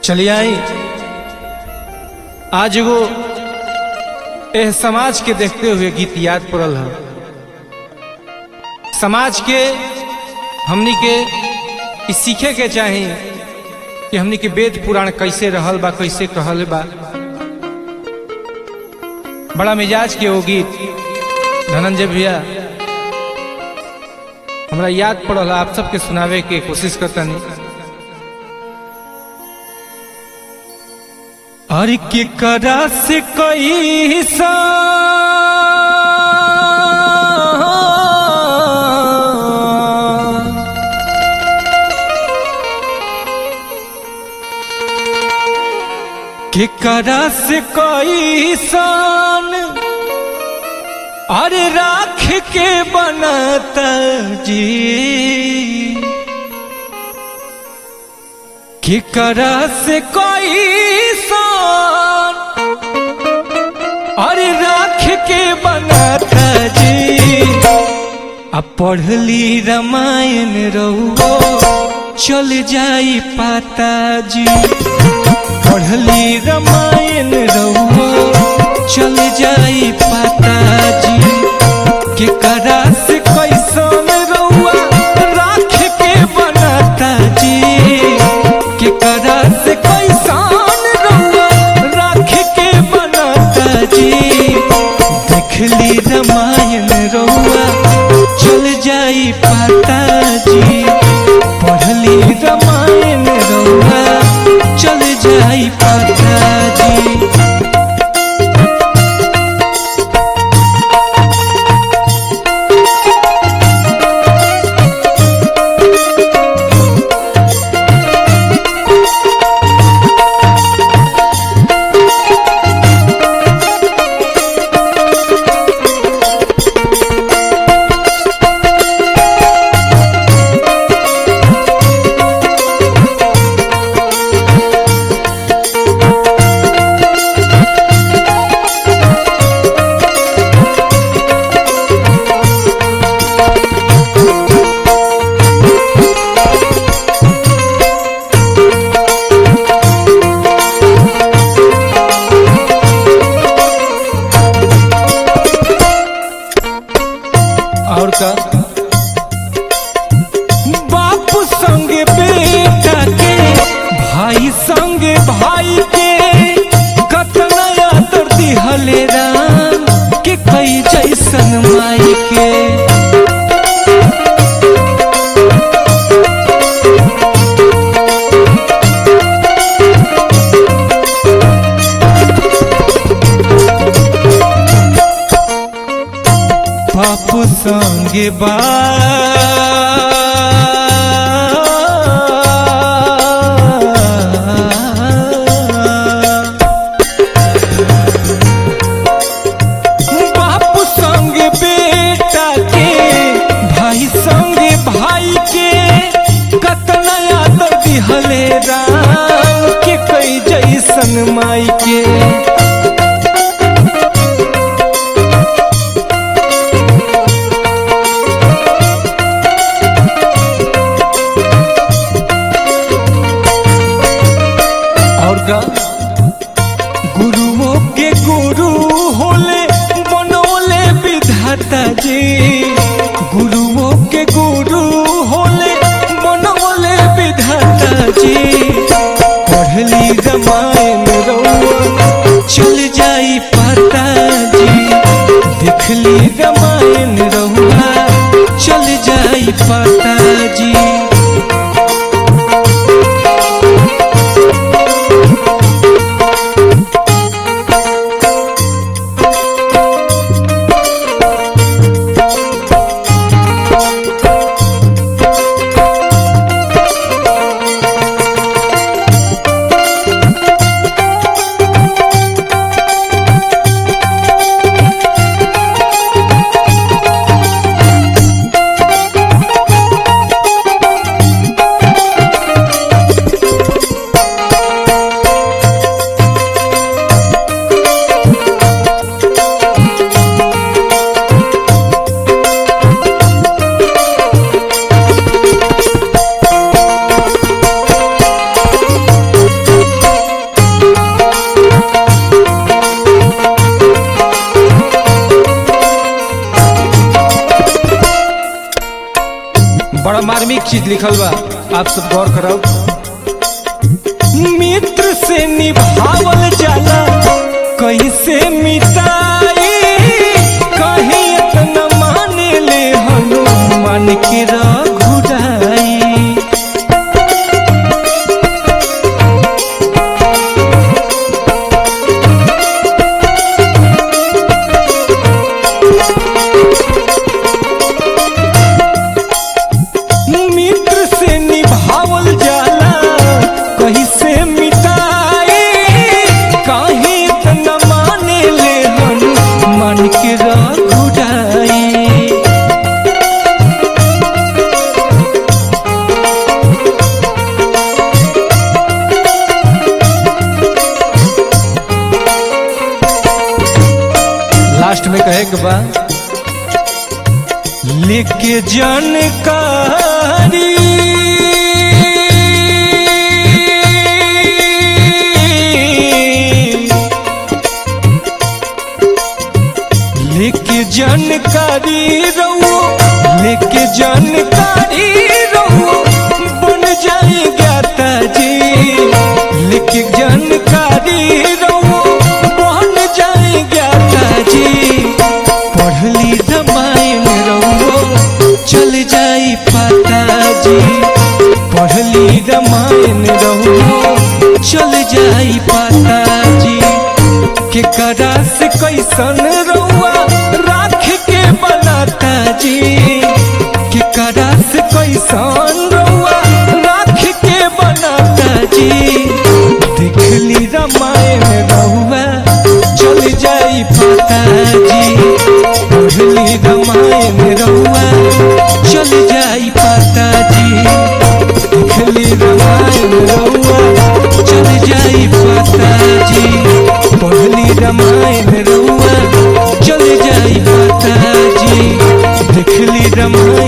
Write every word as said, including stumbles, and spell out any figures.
चलिए आई आज वो एह समाज के देखते हुए गीत याद पड़ल है। समाज के हमनी के इस सीखे के चाही कि हमनी के वेद पुराण कैसे रहल बा, कैसे कहल बा। बड़ा मिजाज के वो गीत धनंजय भैया हमरा याद पड़ल, आप सबके सुनावे के कोशिश करता नहीं। और के करा से कई सा के करा से कई सान अरे राख के बनता जी, के करा से कोई सान अरे राख के बनाता जी। अब पढ़ली रामायण रहुओ चल जाई पाता जी, पढ़ली रामायण रहुओ चल जाई पाता जी। के करा से कैसन रहुआ राख के बनाता जी, के करा से कैसान रहुआ राख के बनाता जी। देखली रामायण रहुआ चल जाई पाता जी, पढ़ली रामायण रहुआ चल जाई पाता जी। और का बाप संगे बेटा के, भाई संगे भाई के, कतना आदर दिहले राम के कई जैसन माई के। बाप संगे बा बाप संगे बेटा के, भाई संगे भाई के, कतना आदर दिहले राम के कई जैसन माई के। गुरुओं के गुरु होले बनोले विधाता जी, गुरुओं के गुरु होले बनोले विधाता जी। पढ़ली रामायण रहुआ चल जाई पाता जी, देखली रामायण रहुआ चल जाई पाता जी। बड़ा मार्मिक चीज लिखल बा, आप सब गौर करब। मित्र से निभावल जाला कैसे मिटाई, कहीं इतना माने ले हनुमान के रघुराई। मित्र से निभावल जाला कैसे मिटाई, कहीं इतना माने ले हनुमान के रघुराई। लास्ट में कहे के बा, लेके जानकारी लेके जानकारी रहो, लेके जानकारी रहो, बन जाए ज्ञाता जी। लेके जानकारी रहो, बन जाए ज्ञाता जी। पढ़ली रामायण रहो, चल जाई पता जी। पढ़ली रामायण रहो, चल जाई पता जी। के करा से कैसन रहुआ राख के बनाता जी। के करा से कैसन रहुआ राख के बनाता जी। देखली रामायण रहुआ, चल जाई पता जी। पढ़ली रामायण रहुआ, चल जाई पता जी। देखली रामायण रहुआ, चल जाई पता जी। पढ़ली रामायण रहुआ, चल जाई पता जी। देखली रामायण